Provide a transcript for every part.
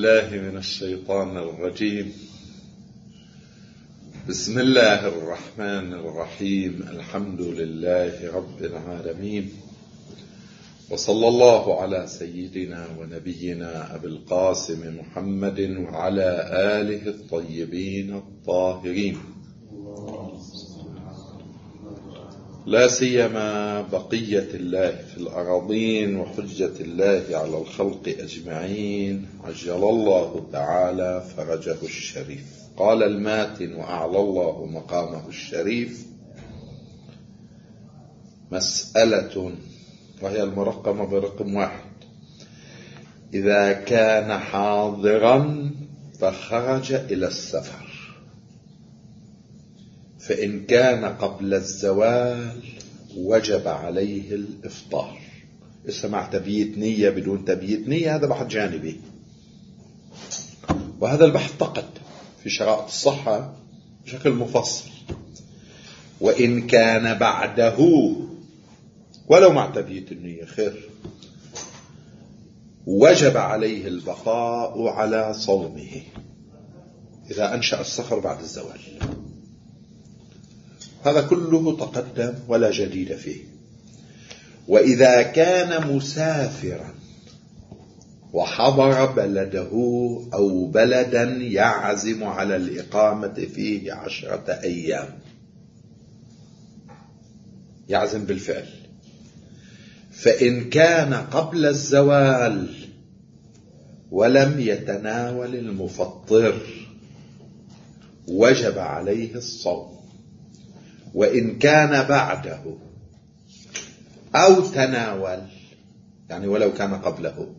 بالله من الشيطان الرجيم. بسم الله الرحمن الرحيم. الحمد لله رب العالمين، وصلى الله على سيدنا ونبينا أبي القاسم محمد وعلى آله الطيبين الطاهرين، لا سيما بقية الله في الأراضين وحجة الله على الخلق أجمعين، عجل الله تعالى فرجه الشريف. قال الماتن وأعلى الله مقامه الشريف: مسألة، وهي المرقمة برقم 1: إذا كان حاضرا فخرج إلى السفر، فإن كان قبل الزوال وجب عليه الإفطار. اسمع، تبييت نية بدون تبييت نية هذا بحث جانبي، وهذا البحث تقدم في شرائط الصحة بشكل مفصل. وإن كان بعده ولو مع تبييت النية خير، وجب عليه البقاء على صومه إذا أنشأ السفر بعد الزوال. هذا كله تقدم ولا جديد فيه. وإذا كان مسافرا وحضر بلده أو بلدا يعزم على الإقامة فيه 10 أيام، يعزم بالفعل، فإن كان قبل الزوال ولم يتناول المفطر وجب عليه الصوم. وإن كان بعده أو تناول، يعني ولو كان قبله،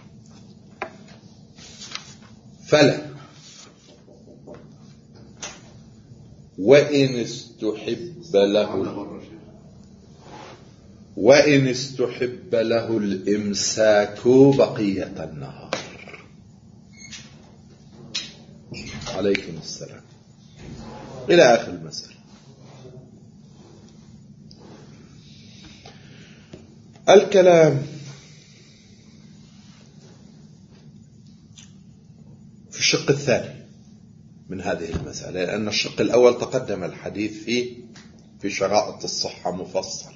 فلا. وإن استحب له الإمساك بقية النهار. عليكم السلام. إلى آخر المسألة. الكلام في الشق الثاني من هذه المسألة، لأن الشق الأول تقدم الحديث فيه في شرائط الصحة مفصل.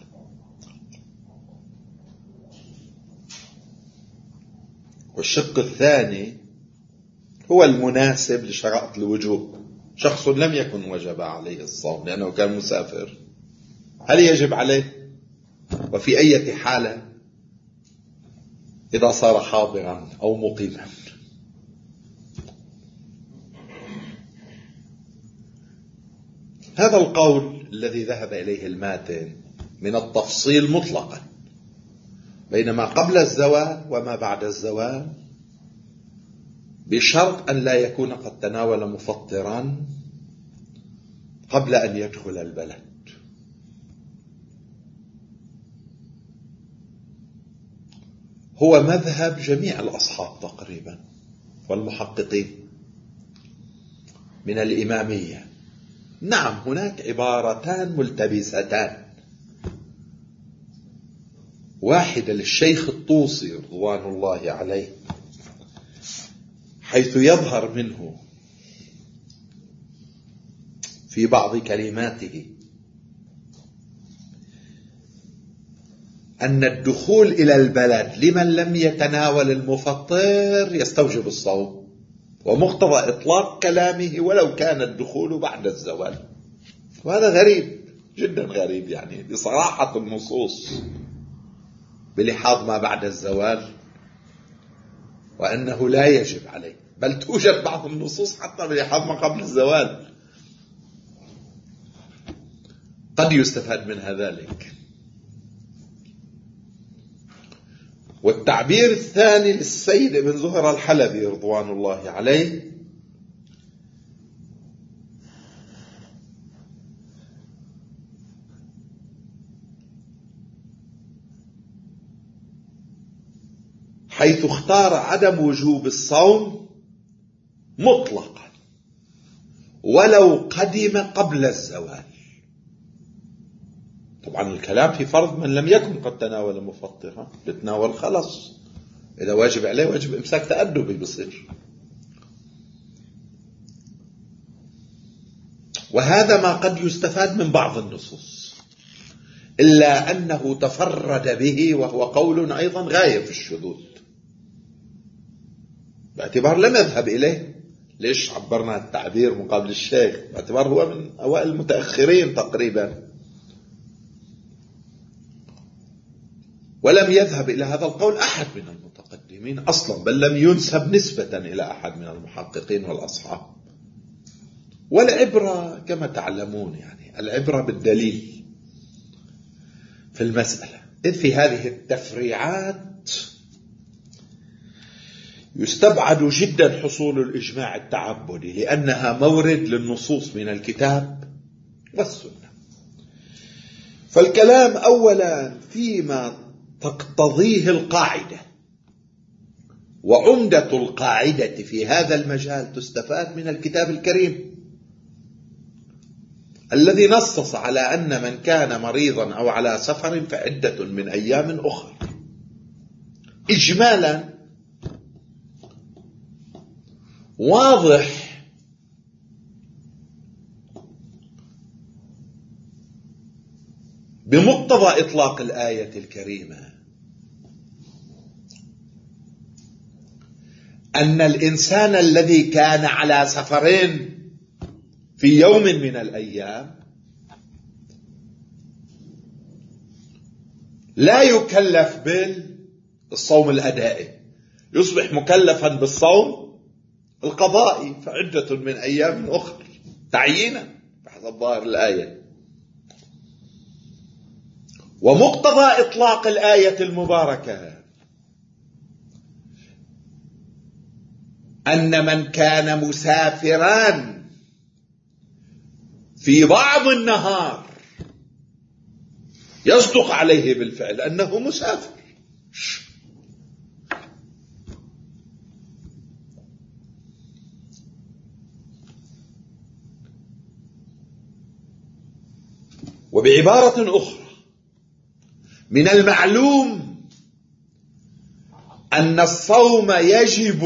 والشق الثاني هو المناسب لشرائط الوجوب. شخص لم يكن وجب عليه الصوم لأنه كان مسافر، هل يجب عليه؟ وفي أي حالة إذا صار حاضرا أو مقيما؟ هذا القول الذي ذهب إليه الماتن من التفصيل مطلقا بين ما قبل الزوال وما بعد الزوال، بشرط أن لا يكون قد تناول مفطرا قبل أن يدخل البلد. هو مذهب جميع الأصحاب تقريبا والمحققين من الإمامية. نعم، هناك عبارتان ملتبستان، واحدة للشيخ الطوسي رضوان الله عليه، حيث يظهر منه في بعض كلماته أن الدخول إلى البلد لمن لم يتناول المفطر يستوجب الصوم، ومقتضى إطلاق كلامه ولو كان الدخول بعد الزوال. وهذا غريب جدا، غريب يعني بصراحة النصوص بلحاظ ما بعد الزوال، وأنه لا يجب عليه، بل توجد بعض النصوص حتى بلحاظ ما قبل الزوال. قد يستفاد منها ذلك. والتعبير الثاني للسيد ابن زهر الحلبي رضوان الله عليه، حيث اختار عدم وجوب الصوم مطلقا ولو قدم قبل الزوال. طبعا الكلام في فرض من لم يكن قد تناول مفطرا، بتناول خلص، إذا واجب عليه واجب إمساك تأدبي بصير. وهذا ما قد يستفاد من بعض النصوص، إلا أنه تفرد به وهو قول أيضا غاية في الشذوذ، باعتبار لم يذهب إليه. ليش عبرنا التعبير مقابل الشيخ؟ باعتبار هو من أوائل المتأخرين تقريبا، ولم يذهب إلى هذا القول أحد من المتقدمين أصلا، بل لم ينسب نسبة إلى أحد من المحققين والأصحاب. والعبرة كما تعلمون يعني العبرة بالدليل في المسألة، إذ في هذه التفريعات يستبعد جدا حصول الإجماع التعبدي، لأنها مورد للنصوص من الكتاب والسنة. فالكلام أولا فيما تقتضيه القاعدة، وعمدة القاعدة في هذا المجال تستفاد من الكتاب الكريم الذي نصص على أن من كان مريضا أو على سفر فعدة من أيام أخرى إجمالا. واضح بمقتضى إطلاق الآية الكريمة أن الإنسان الذي كان على سفرين في يوم من الأيام لا يكلف بالصوم الأدائي، يصبح مكلفا بالصوم القضائي، فعدة من أيام أخرى تعيينا بحسب ظاهر الآية. ومقتضى إطلاق الآية المباركة أن من كان مسافرا في بعض النهار يصدق عليه بالفعل أنه مسافر. وبعبارة أخرى، من المعلوم أن الصوم يجب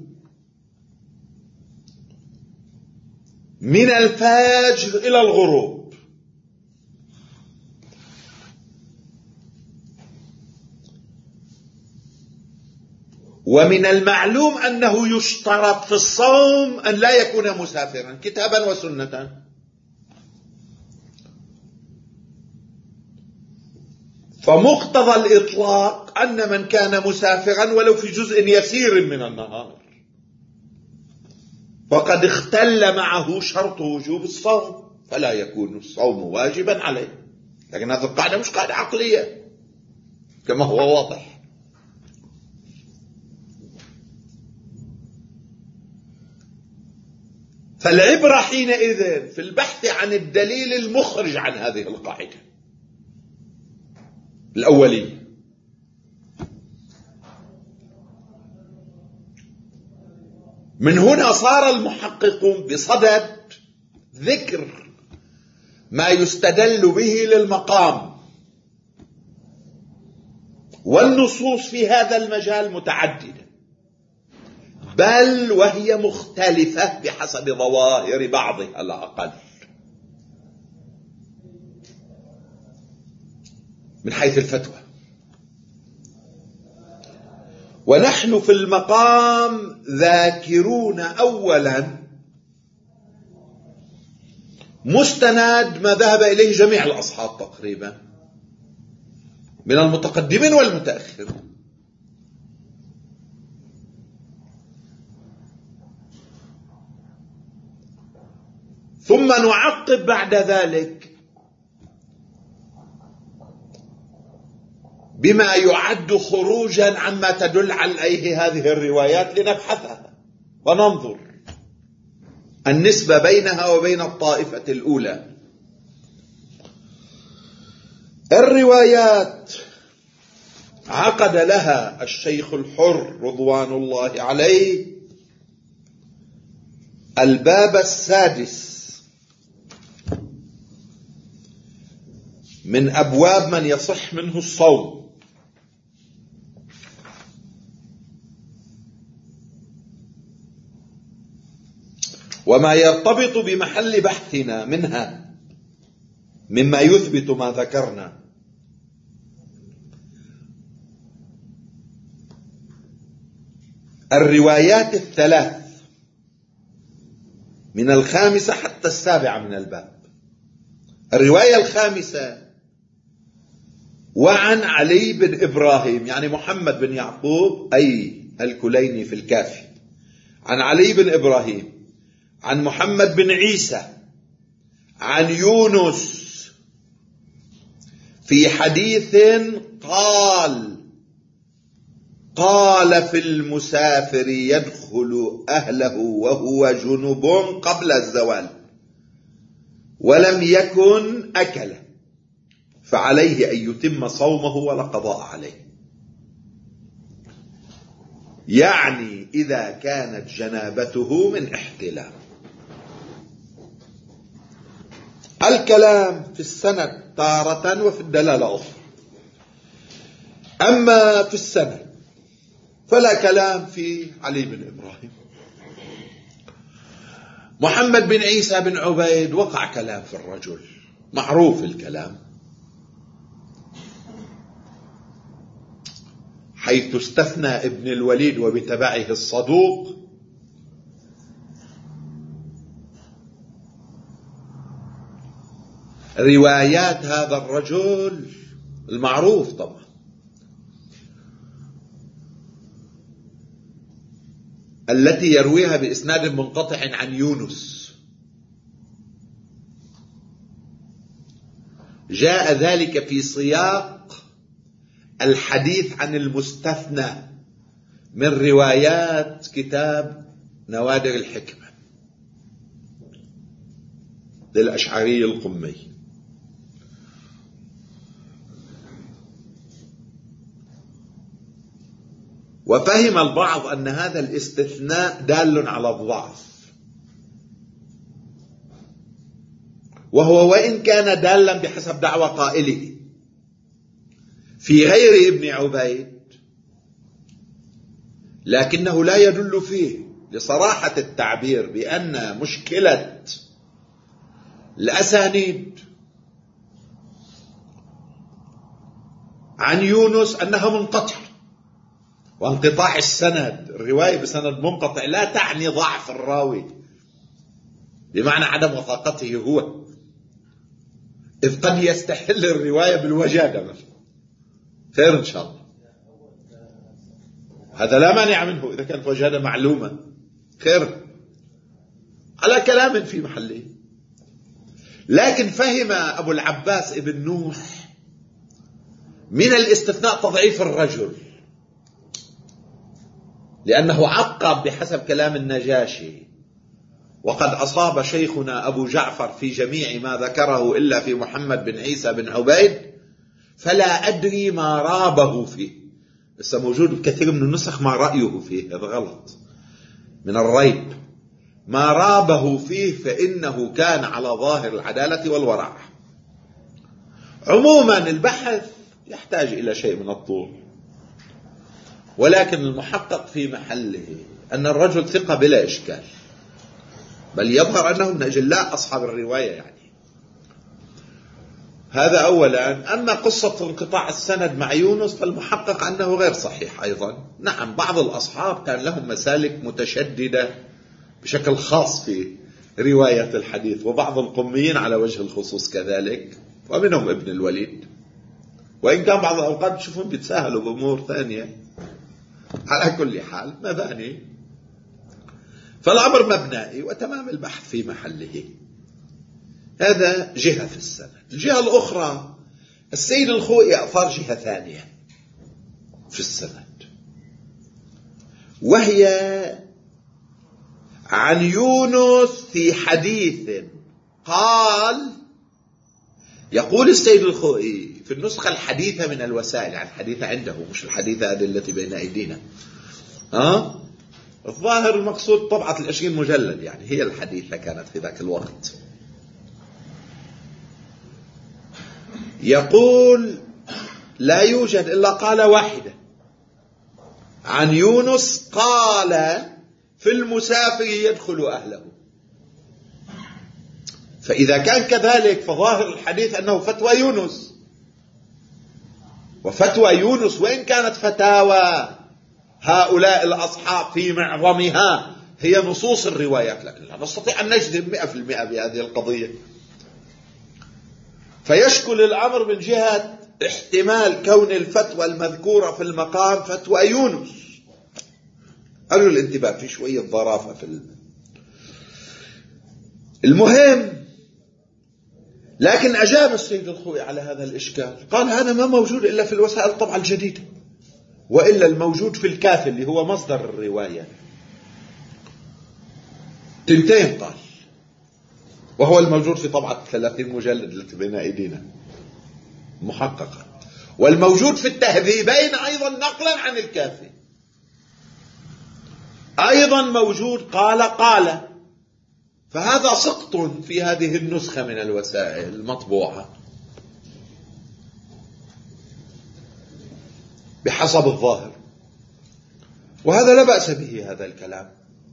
من الفجر إلى الغروب، ومن المعلوم أنه يشترط في الصوم أن لا يكون مسافرا كتابا وسنة. فمقتضى الإطلاق أن من كان مسافرا ولو في جزء يسير من النهار فقد اختل معه شرط وجوب الصوم، فلا يكون الصوم واجبا عليه. لكن هذه القاعدة مش قاعدة عقلية كما هو واضح. فالعبرة حينئذ في البحث عن الدليل المخرج عن هذه القاعدة الأولية. من هنا صار المحققون بصدد ذكر ما يستدل به للمقام، والنصوص في هذا المجال متعددة، بل وهي مختلفة بحسب ظواهر بعضها على الأقل من حيث الفتوى. ونحن في المقام ذاكرون أولا مستند ما ذهب إليه جميع الأصحاب تقريبا من المتقدمين والمتأخرين، ثم نعقب بعد ذلك بما يعد خروجا عما تدل عليه هذه الروايات لنبحثها وننظر النسبة بينها وبين الطائفة الأولى. الروايات عقد لها الشيخ الحر رضوان الله عليه الباب السادس من أبواب من يصح منه الصوم، وما يرتبط بمحل بحثنا منها مما يثبت ما ذكرنا. الروايات الثلاث من 5 حتى 7 من الباب. الرواية 5: وعن علي بن إبراهيم، يعني محمد بن يعقوب أي الكليني في الكافي، عن علي بن إبراهيم، عن محمد بن عيسى، عن يونس في حديث قال في المسافر يدخل أهله وهو جنب قبل الزوال ولم يكن أكل فعليه أن يتم صومه ولا قضاء عليه. يعني إذا كانت جنابته من احتلام. الكلام في السند تارة وفي الدلالة أخرى. أما في السند فلا كلام في علي بن إبراهيم. محمد بن عيسى بن عبيد وقع كلام في الرجل، معروف الكلام، حيث استثنى ابن الوليد وبتبعه الصدوق روايات هذا الرجل المعروف طبعا، التي يرويها بإسناد منقطع عن يونس. جاء ذلك في سياق الحديث عن المستثنى من روايات كتاب نوادر الحكمة للأشعري القمي. وفهم البعض أن هذا الاستثناء دال على الضعف، وهو وإن كان دالا بحسب دعوى قائله في غير ابن عبيد، لكنه لا يدل فيه لصراحة التعبير بأن مشكلة الأسانيد عن يونس أنها منقطعة، وانقطاع السند، الرواية بسند منقطع لا تعني ضعف الراوي بمعنى عدم وثاقته هو، إذ قد يستحل الرواية بالوجادة مثلا، خير إن شاء الله، هذا لا مانع منه إذا كانت وجادة معلومة، خير على كلام في محله. لكن فهم أبو العباس ابن نوح من الاستثناء تضعيف الرجل، لأنه عقب بحسب كلام النجاشي: وقد أصاب شيخنا أبو جعفر في جميع ما ذكره إلا في محمد بن عيسى بن عبيد فلا أدري ما رابه فيه. بس موجود الكثير من النسخ ما رأيه فيه، هذا غلط من الريب. ما رابه فيه فإنه كان على ظاهر العدالة والورع. عموما البحث يحتاج إلى شيء من الطول، ولكن المحقق في محله أن الرجل ثقة بلا إشكال، بل يظهر أنه من أجلاء أصحاب الرواية يعني. هذا أولا. أما قصة انقطاع السند مع يونس فالمحقق أنه غير صحيح أيضا. نعم بعض الأصحاب كان لهم مسالك متشددة بشكل خاص في رواية الحديث، وبعض القميين على وجه الخصوص كذلك، ومنهم ابن الوليد، وإن كان بعض الأوقات تشوفون بيتساهلوا بأمور ثانية. على كل حال مباني، فالأمر مبنائي وتمام البحث في محله. هذا جهة في السند. الجهة الأخرى السيد الخوئي أثار جهة ثانية في السند، وهي عن يونس في حديث قال. يقول السيد الخوئي في النسخة الحديثة من الوسائل، يعني الحديثة عنده مش الحديثة هذه التي بين أيدينا، الظاهر المقصود طبعة 20 مجلد، يعني هي الحديثة كانت في ذاك الوقت. يقول لا يوجد إلا قالة واحدة عن يونس: قال في المسافر يدخل أهله. فإذا كان كذلك فظاهر الحديث أنه فتوى يونس، وفتوى يونس وإن كانت فتاوى هؤلاء الأصحاب في معظمها هي نصوص الروايات، لكن لا نستطيع أن نجزم 100% بهذه القضية. فيشكل الأمر من جهة احتمال كون الفتوى المذكورة في المقام فتوى يونس. قالوا الانتباه في شوية ظرافة في المهم. لكن أجاب السيد الخوئي على هذا الإشكال، قال هذا ما موجود إلا في الوسائل الطبعة الجديدة، وإلا الموجود في الكافي اللي هو مصدر الرواية تنتين، قال، وهو الموجود في طبعة 30 مجلد التي بين أيدينا محققة، والموجود في التهذيبين أيضا نقلا عن الكافي أيضا موجود، قال. فهذا سقط في هذه النسخة من الوسائل المطبوعة بحسب الظاهر، وهذا لا بأس به هذا الكلام.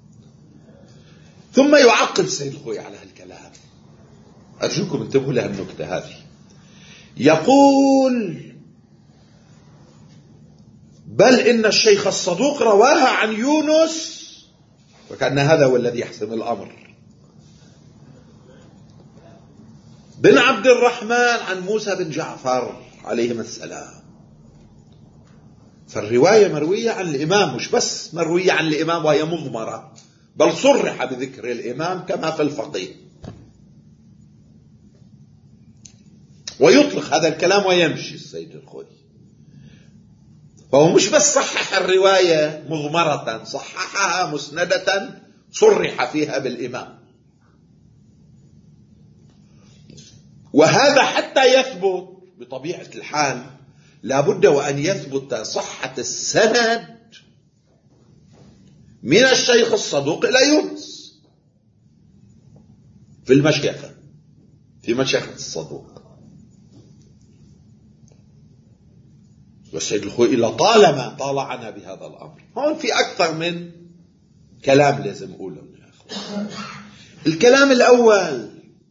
ثم يعقل السيد الخوئي على هالكلام، أرجوكم انتبهوا لها النكتة هذه. يقول بل إن الشيخ الصدوق رواها عن يونس، وكأن هذا هو الذي يحسم الأمر، بن عبد الرحمن عن موسى بن جعفر عليهما السلام. فالرواية مروية عن الإمام، مش بس مروية عن الإمام وهي مضمرة، بل صرح بذكر الإمام كما في الفقيه. ويطلق هذا الكلام ويمشي السيد الخوئي، فهو مش بس صحح الرواية مضمرة، صححها مسندة صرح فيها بالإمام. وهذا حتى يثبت بطبيعة الحال لابد وأن يثبت صحة السند من الشيخ الصدوق إلى يونس في المشيخة، في مشيخة الصدوق. والسيد الخوئي لطالما طالعنا بهذا الأمر. هون في أكثر من كلام لازم أقوله يا أخوان. الكلام الأول،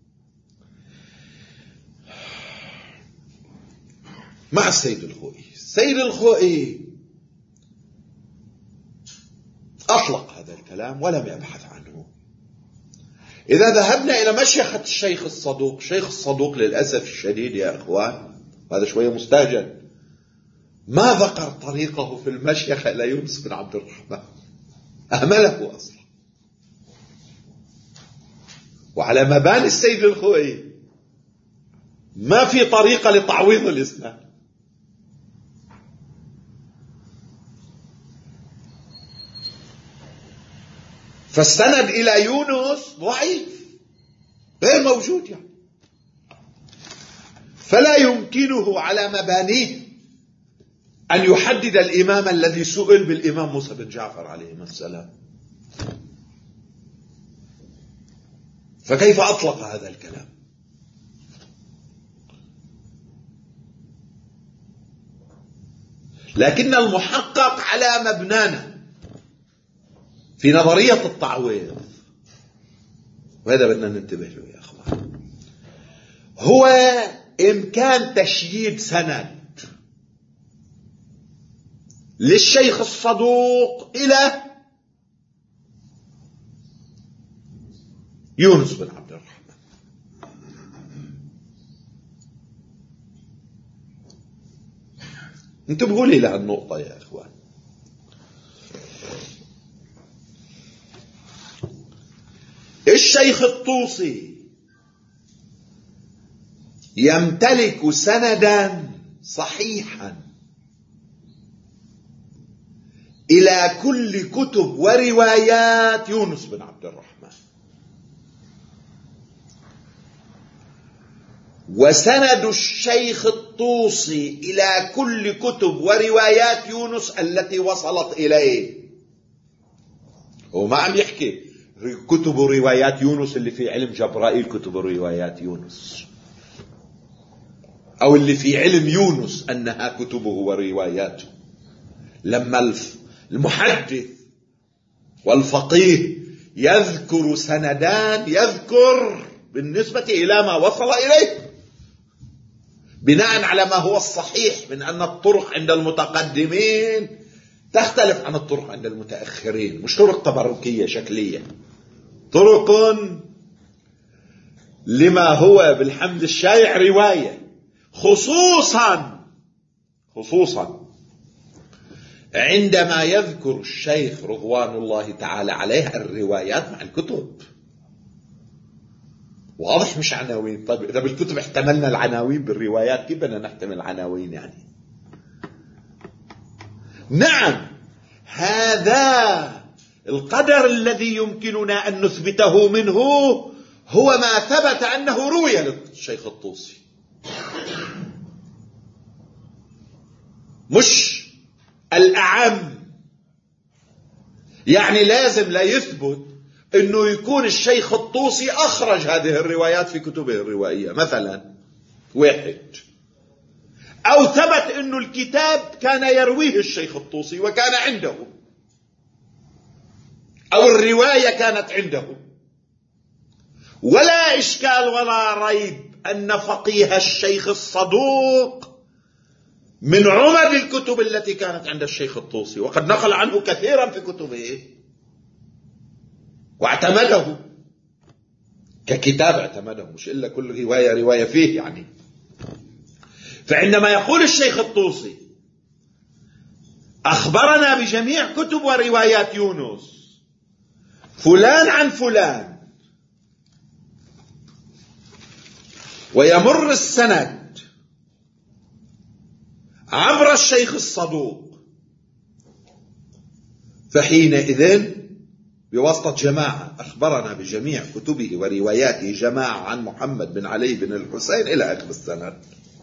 مع السيد الخوئي. السيد الخوئي أطلق هذا الكلام ولم يبحث عنه. إذا ذهبنا إلى مشيخة الشيخ الصدوق، الشيخ الصدوق للأسف الشديد يا أخوان، هذا شوية مستعجل، ما ذكر طريقه في المشيخة إلى يونس بن عبد الرحمن، أهمله أصلا. وعلى مباني السيد الخوئي ما في طريقة لتعويض الإسناد. فالسند إلى يونس ضعيف غير موجود يعني. فلا يمكنه على مبانيه أن يحدد الإمام الذي سئل بالإمام موسى بن جعفر عليه السلام. فكيف أطلق هذا الكلام؟ لكن المحقق على مبنانا في نظرية التعويض، وهذا بدنا ننتبه له يا أخوان، هو إمكان تشييد سند للشيخ الصدوق إلى يونس بن عبد الرحمن. انتبهوا لي لهالنقطة يا إخوان. الشيخ الطوسي يمتلك سندا صحيحا إلى كل كتب وروايات يونس بن عبد الرحمن، وسند الشيخ الطوسي إلى كل كتب وروايات يونس التي وصلت إليه. هو ما عم يحكي كتب روايات يونس اللي في علم جبرائيل، كتب روايات يونس، أو اللي في علم يونس أنها كتبه ورواياته. لما المحدث والفقيه يذكر سندان، يذكر بالنسبة إلى ما وصل إليه، بناء على ما هو الصحيح من أن الطرق عند المتقدمين تختلف عن الطرق عند المتأخرين، مش طرق تبركية شكلية، طرق لما هو بالحمد الشايع رواية، خصوصا عندما يذكر الشيخ رضوان الله تعالى عليه الروايات مع الكتب. واضح؟ مش عناوين. طيب إذا بالكتب احتملنا العناوين بالروايات، كيف بدنا نحتمل العناوين يعني؟ نعم، هذا القدر الذي يمكننا أن نثبته منه هو ما ثبت أنه روي للشيخ الطوسي، مش الأعم. يعني لازم لا يثبت أنه يكون الشيخ الطوسي أخرج هذه الروايات في كتبه الروائية مثلا، واحد، أو ثبت أنه الكتاب كان يرويه الشيخ الطوسي وكان عنده، أو الرواية كانت عنده. ولا إشكال ولا ريب أن فقيه الشيخ الصدوق من عمد الكتب التي كانت عند الشيخ الطوسي، وقد نقل عنه كثيرا في كتبه واعتمده ككتاب، اعتمده، مش إلا كل رواية فيه يعني. فعندما يقول الشيخ الطوسي أخبرنا بجميع كتب وروايات يونس فلان عن فلان، ويمر السند عبر الشيخ الصدوق، فحينئذ بواسطة جماعة أخبرنا بجميع كتبه ورواياته جماعة عن محمد بن علي بن الحسين إلى آخر السند،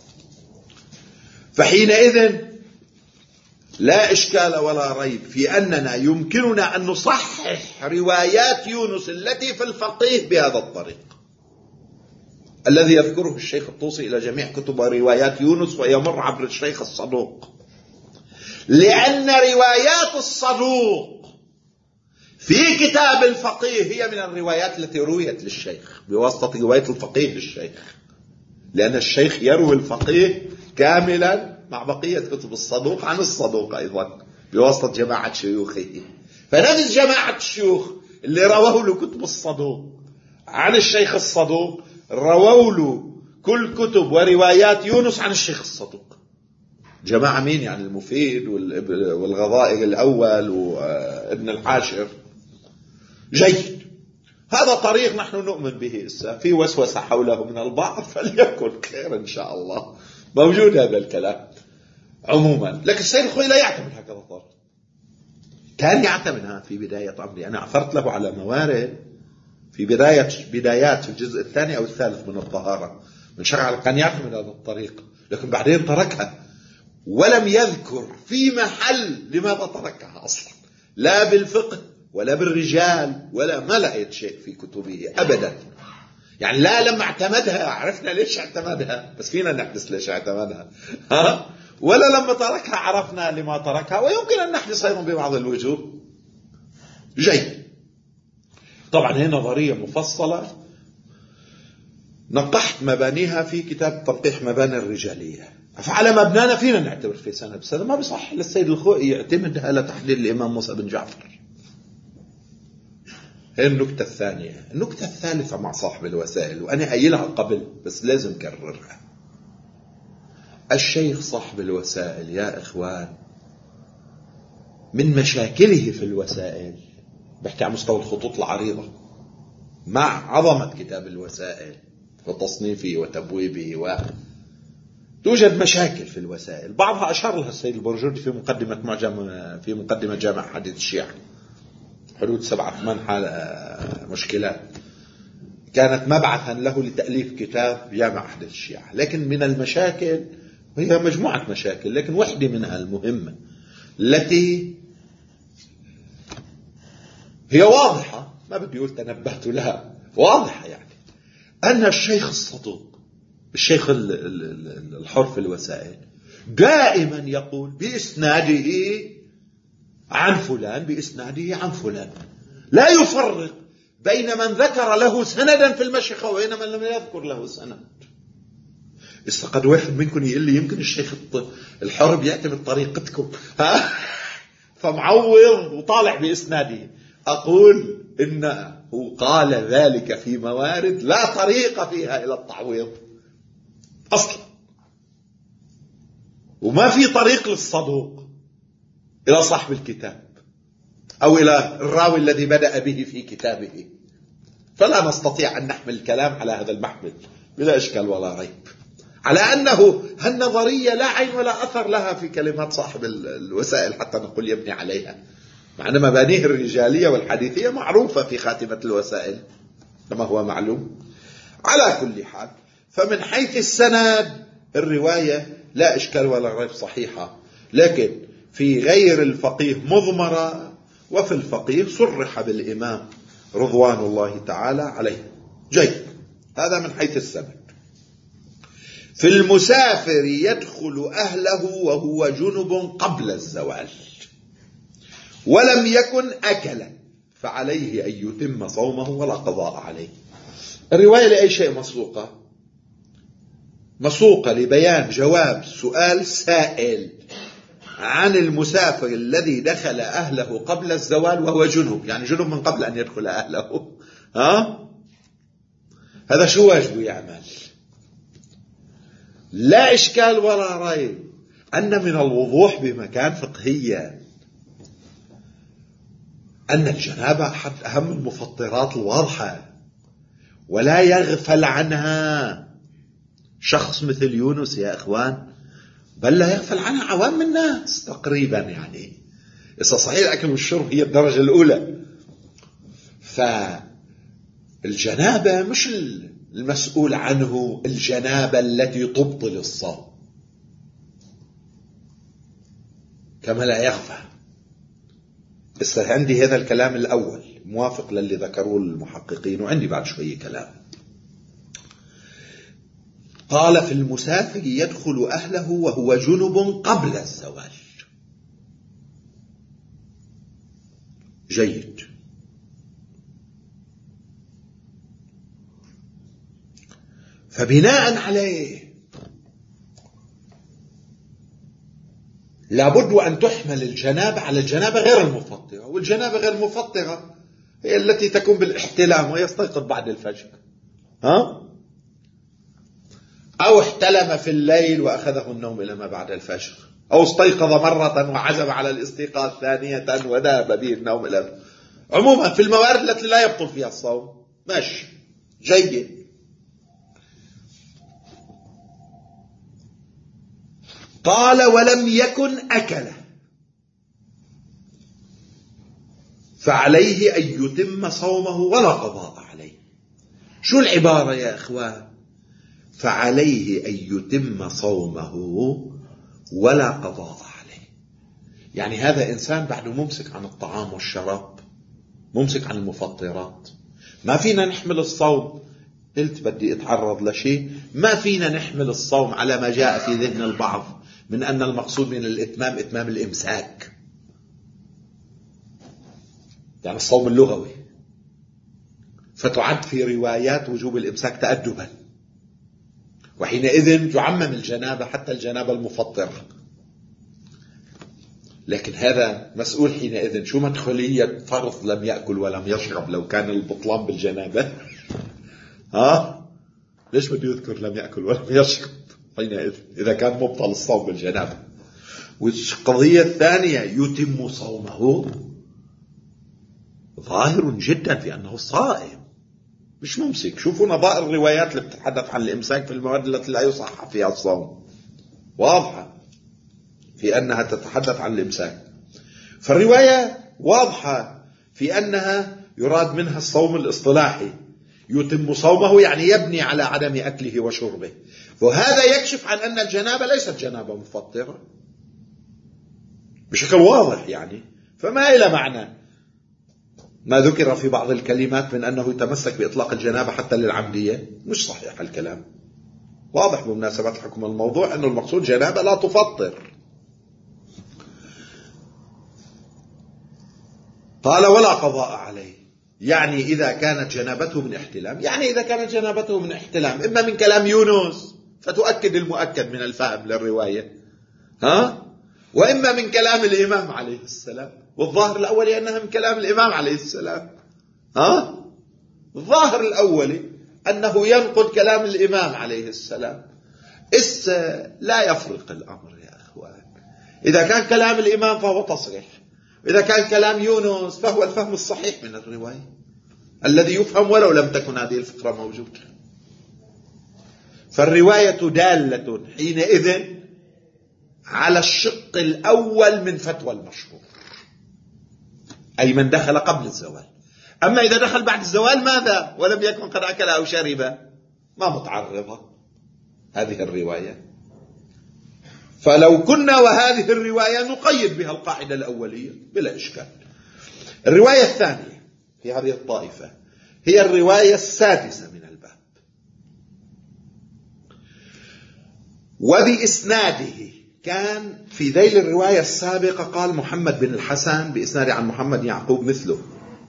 فحينئذ لا إشكال ولا ريب في أننا يمكننا أن نصحح روايات يونس التي في الفقيه بهذا الطريق الذي يذكره الشيخ الطوسي إلى جميع كتب وروايات يونس ويمر عبر الشيخ الصدوق، لأن روايات الصدوق في كتاب الفقيه هي من الروايات التي رويت للشيخ بواسطة رواية الفقيه للشيخ، لأن الشيخ يروي الفقيه كاملا مع بقية كتب الصدوق عن الصدوق أيضا بواسطة جماعة شيوخه. فنفس جماعة الشيوخ اللي رواه له كتب الصدوق عن الشيخ الصدوق رووا له كل كتب وروايات يونس عن الشيخ الصدوق. جماعة مين يعني؟ المفيد والغضائر الأول وابن الحاشر. جيد، هذا طريق نحن نؤمن به. في وسوسة حوله من البعض، فليكن خير إن شاء الله، موجود هذا الكلام عموما. لكن السيد الخوئي لا يعتمد هكذا الطريق، كان يعتمدها في بداية أمري. أنا عثرت له على موارد في بدايات في الجزء الثاني أو الثالث من الطهارة من شرع، كان يعتمد هذا الطريق، لكن بعدين تركها ولم يذكر في محل لماذا تركها أصلا، لا بالفقه ولا بالرجال ولا ما لقيت شيء في كتبه أبدا. يعني لا لما اعتمدها عرفنا ليش اعتمدها، بس فينا نحدث ليش اعتمدها، ولا لما تركها عرفنا لما تركها، ويمكن أن نحدث أيضا ببعض الوجوه. جيد، طبعا هي نظرية مفصلة نقحت مبانيها في كتاب تنقيح مباني الرجالية، فعلى مبنانا فينا نعتبر في سنة بس هذا ما بصح للسيد الخوئي يعتمدها لتحليل الإمام موسى بن جعفر. هي النكتة الثانية. النكتة الثالثة مع صاحب الوسائل، وأنا قايلها قبل بس لازم كررها. الشيخ صاحب الوسائل يا إخوان من مشاكله في الوسائل، بحكي عن مستوى الخطوط العريضة مع عظمة كتاب الوسائل وتصنيفه وتبويبه، توجد مشاكل في الوسائل، بعضها أشار لها السيد البرجردي في مقدمة جامع حديث الشيعة، حدود 7-8 مشكلات كانت مبعثا له لتأليف كتاب جامع حديث الشيعة. لكن من المشاكل، وهي مجموعة مشاكل لكن واحدة منها المهمة التي هي واضحة، ما بدي أقول تنبهت لها، واضحة يعني، أن الشيخ الصدوق الشيخ الحر في الوسائل دائما يقول بإسناده عن فلان، بإسناده عن فلان، لا يفرق بين من ذكر له سندا في المشيخة وبين من لم يذكر له سند. قد واحد منكم يقول لي يمكن الشيخ الحرب يعتمد طريقتكم فمعوض وطالع بإسناده. أقول إنه قال ذلك في موارد لا طريق فيها إلى التعويض أصلا، وما في طريق للصدوق إلى صاحب الكتاب أو إلى الراوي الذي بدأ به في كتابه، فلا نستطيع أن نحمل الكلام على هذا المحمل بلا إشكال ولا ريب، على أنه هالنظرية لا عين ولا أثر لها في كلمات صاحب الوسائل حتى نقول يبني عليها، مع أن مبانيه الرجالية والحديثية معروفة في خاتمة الوسائل كما هو معلوم. على كل حال، فمن حيث السند الرواية لا إشكال ولا ريب صحيحة، لكن في غير الفقيه مضمرة، وفي الفقيه صرح بالإمام رضوان الله تعالى عليه. جيد، هذا من حيث السند. في المسافر يدخل أهله وهو جنب قبل الزوال ولم يكن أكل فعليه أن يتم صومه ولا قضاء عليه. الرواية لأي شيء مسوقة؟ مسوقة لبيان جواب سؤال سائل عن المسافر الذي دخل أهله قبل الزوال وهو جنوب، يعني جنوب من قبل أن يدخل أهله. هذا شو واجبه يعمل؟ لا إشكال ولا ريب أن من الوضوح بمكان فقهيا أن الجنابة أحد أهم المفطرات الواضحة ولا يغفل عنها شخص مثل يونس يا إخوان، بل لا يغفل عنها عوام الناس تقريبا. يعني إذا صحيح الأكل والشرب هي الدرجة الأولى، فالجنابة مش المسؤول عنه الجنابة التي تبطل الصوم كما لا يخفى. عندي هذا الكلام الأول موافق للي ذكروه المحققين، وعندي بعد شوية كلام. قال في المسافر يدخل أهله وهو جنب قبل الزوال. جيد. فبناء عليه لابد أن تحمل الجنابة على الجنابة غير المفطرة، والجنابة غير المفطرة هي التي تكون بالاحتلام ويستيقظ بعد الفجر، أو احتلم في الليل وأخذه النوم إلى ما بعد الفجر، أو استيقظ مرة وعزم على الاستيقاظ ثانية وذهب به النوم إلى. عموما في الموارد التي لا يبطل فيها الصوم. ماشي، جيد. قال ولم يكن أكل فعليه أن يتم صومه ولا قضاء عليه. شو العبارة يا إخوان؟ فعليه أن يتم صومه ولا قضاء عليه. يعني هذا إنسان بعده ممسك عن الطعام والشراب، ممسك عن المفطرات. ما فينا نحمل الصوم، قلت بدي أتعرض لشيء، ما فينا نحمل الصوم على ما جاء في ذهن البعض من أن المقصود من الإتمام إتمام الإمساك، يعني الصوم اللغوي، فتعد في روايات وجوب الإمساك تأدبا، وحينئذ تعمم الجنابة حتى الجنابة المفطرة. لكن هذا مسؤول حينئذ شو مدخلية فرض لم يأكل ولم يشرب لو كان البطلان بالجنابة؟ ليش بده يذكر لم يأكل ولم يشرب حينئذ إذا كان مبطل الصوم بالجنابة؟ والقضية الثانية يتم صومه، ظاهر جدا في أنه صائم مش ممسك. شوفوا نظائر الروايات اللي بتتحدث عن الإمساك في المواد التي لا يصح فيها الصوم، واضحة في أنها تتحدث عن الإمساك. فالرواية واضحة في أنها يراد منها الصوم الاصطلاحي، يتم صومه يعني يبني على عدم أكله وشربه، وهذا يكشف عن أن الجنابة ليست جنابة مفطرة بشكل واضح يعني. فما إلى معنى ما ذكر في بعض الكلمات من أنه يتمسك بإطلاق الجنابة حتى للعمدية، مش صحيح الكلام. واضح بمناسبة حكم الموضوع أنه المقصود جنابة لا تفطر. قال ولا قضاء عليه. يعني إذا كانت جنابته من احتلام، يعني إذا كانت جنابته من احتلام إما من كلام يونس فتؤكد المؤكد من الفهم للرواية، وإما من كلام الإمام عليه السلام، والظاهر الأولي أنها من كلام الإمام عليه السلام. الظاهر الأولي أنه ينقل كلام الإمام عليه السلام. لا يفرق الأمر يا أخوان، إذا كان كلام الإمام فهو تصريح، إذا كان كلام يونس فهو الفهم الصحيح من الرواية الذي يفهم ولو لم تكن هذه الفكرة موجودة. فالرواية دالة حينئذ على الشق الأول من فتوى المشهور، أي من دخل قبل الزوال. أما إذا دخل بعد الزوال ماذا؟ ولم يكن قد أكل أو شرب، ما متعرضة هذه الرواية. فلو كنا وهذه الرواية نقيد بها القاعدة الأولية بلا إشكال. الرواية الثانية في هذه الطائفة هي الرواية السادسة من الباب، وبإسناده كان في ذيل الرواية السابقة قال محمد بن الحسن بإسناده عن محمد يعقوب مثله،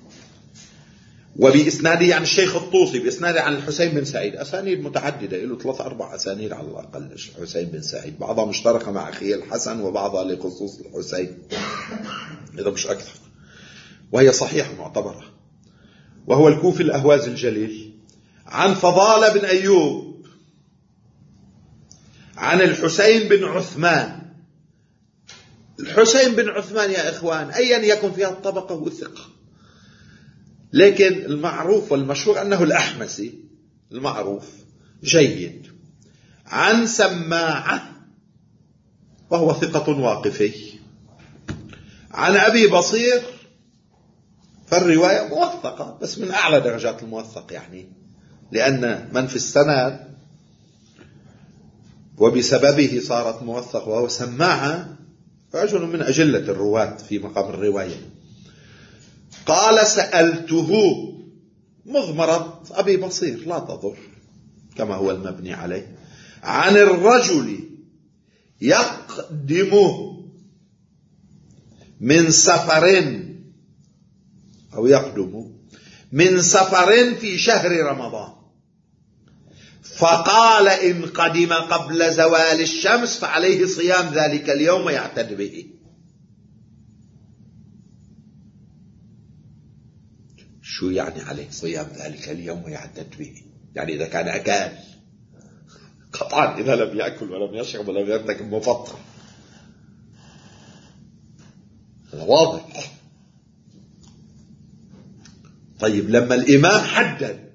وبإسناده عن الشيخ الطوسي بإسناده عن الحسين بن سعيد، أسانيد متعددة، له 3-4 أسانيد على الأقل. الحسين بن سعيد بعضها مشتركة مع أخيه الحسن وبعضها لخصوص الحسين إذا مش أكثر، وهي صحيحة معتبرة. وهو الكوفي الأهواز الجليل عن فضالة بن أيوب عن الحسين بن عثمان. الحسين بن عثمان يا إخوان أيا يكن فيها الطبقة والثقة، لكن المعروف والمشهور أنه الأحمسي المعروف جيد، عن سماعة وهو ثقة واقفي، عن أبي بصير، فالرواية موثقة بس من أعلى درجات الموثق، يعني لأن من في السند وبسببه صارت موثق وهو سماعة رجل من أجلة الرواة في مقام الرواية. قال سألته، مضمرة أبي بصير لا تضر كما هو المبني عليه، عن الرجل يقدم من سفر أو يقدم من سفر في شهر رمضان، فقال إن قدم قبل زوال الشمس فعليه صيام ذلك اليوم ويعتد به. شو يعني عليه صيام ذلك اليوم ويعتد به؟ يعني إذا كان أكل قطعا، إذا لم يأكل ولم يشرب ولم يرتكب مفطر، هذا واضح. طيب لما الإمام حدد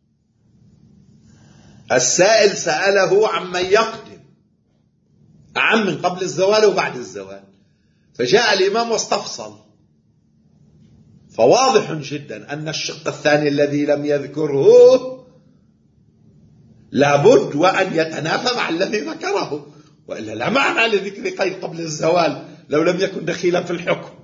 السائل سأله عمن يقدم أعم من قبل الزوال وبعد الزوال، فجاء الإمام واستفصل، فواضح جدا أن الشق الثاني الذي لم يذكره لابد وأن يتنافى مع الذي ذكره، وإلا لا معنى لذكر قيد قبل الزوال لو لم يكن دخيلا في الحكم.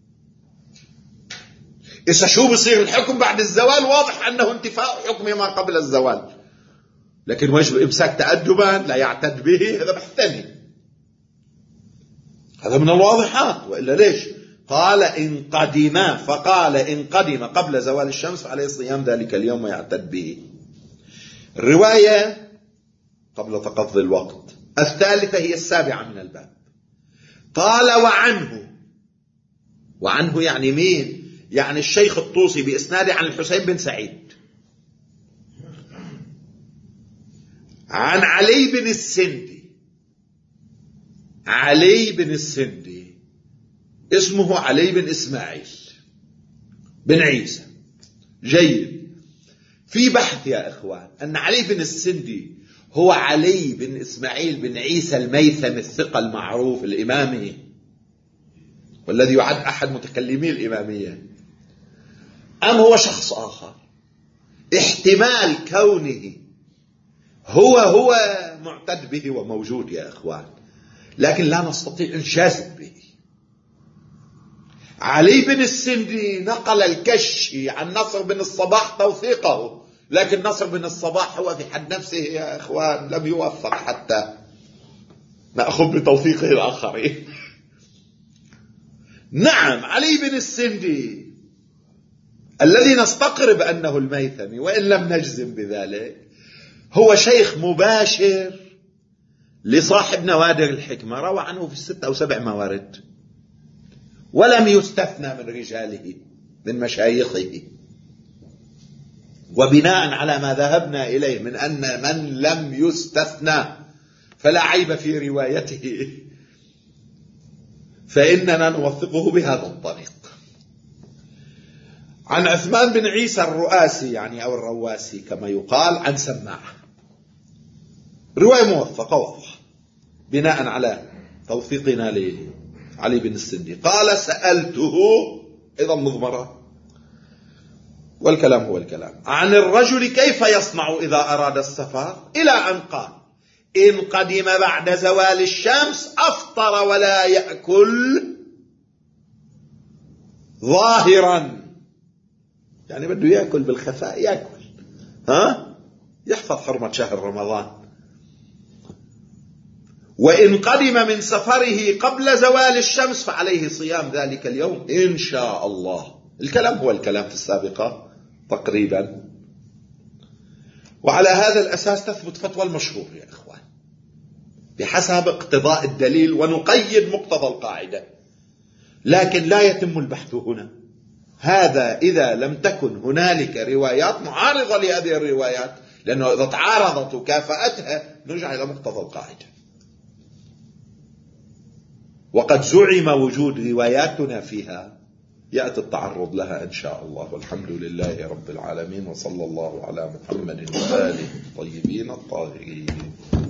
إذا شو بصير الحكم بعد الزوال؟ واضح أنه انتفاء حكم ما قبل الزوال، لكن واجب إمساك تأدبا لا يعتد به، هذا بحث ثاني، هذا من الواضحات. وإلا ليش قال إن قدم، فقال إن قدم قبل زوال الشمس عليه صيام ذلك اليوم ويعتد به. الرواية قبل تقضي الوقت الثالثة هي السابعة من الباب. قال وعنه يعني مين؟ يعني الشيخ الطوسي بإسناده عن الحسين بن سعيد عن علي بن السندي. علي بن السندي اسمه علي بن إسماعيل بن عيسى. جيد. في بحث يا إخوان أن علي بن السندي هو علي بن إسماعيل بن عيسى الميثم الثقة المعروف الإمامي، والذي يعد أحد متكلمي الإمامية، أم هو شخص آخر؟ احتمال كونه هو معتد به وموجود يا إخوان، لكن لا نستطيع إنجاز به. علي بن السندي نقل الكشي عن نصر بن الصباح توثيقه، لكن نصر بن الصباح هو في حد نفسه يا إخوان لم يوثق حتى نأخذ بتوثيقه الآخرين. نعم علي بن السندي الذي نستقرب أنه الميثمي وإن لم نجزم بذلك هو شيخ مباشر لصاحب نوادر الحكمة، روى عنه في 6 أو 7 موارد، ولم يستثنى من رجاله من مشايخه. وبناء على ما ذهبنا إليه من أن من لم يستثنى فلا عيب في روايته، فإننا نوثقه بهذا الطريق. عن عثمان بن عيسى الرؤاسي يعني أو الرواسي كما يقال عن سماعة، رواية موثقة واضحة بناء على توثيقنا لعلي بن السندي. قال سألته إذا مضمرة والكلام هو الكلام عن الرجل كيف يصنع إذا أراد السفر، إلى أن قال إن قدم بعد زوال الشمس أفطر ولا يأكل ظاهرا، يعني بده يأكل بالخفاء، يأكل يحفظ حرمة شهر رمضان. وإن قدم من سفره قبل زوال الشمس فعليه صيام ذلك اليوم إن شاء الله. الكلام هو الكلام في السابقة تقريبا. وعلى هذا الأساس تثبت فتوى المشهور يا إخوان بحسب اقتضاء الدليل، ونقيد مقتضى القاعدة، لكن لا يتم البحث هنا. هذا إذا لم تكن هنالك روايات معارضة لهذه الروايات، لأنه إذا تعارضت وكافأتها نرجع إلى مقتضى القاعدة. وقد زعم وجود رواياتنا فيها يأتي التعرض لها إن شاء الله. والحمد لله رب العالمين، وصلى الله على محمد وآله الطيبين الطاهرين.